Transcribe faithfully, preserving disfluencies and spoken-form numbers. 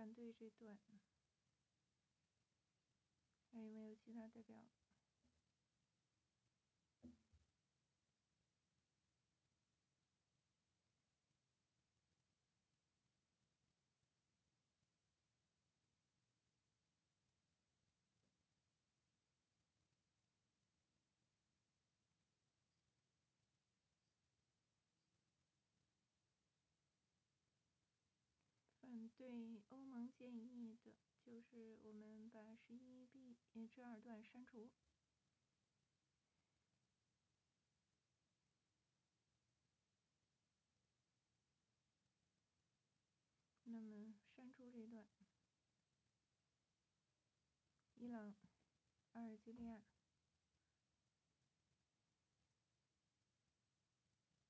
反对这段，还有没有其他代表？反对欧盟建议的就是我们把十一 B 这二段删除。那么删除这段，伊朗、阿尔及利亚、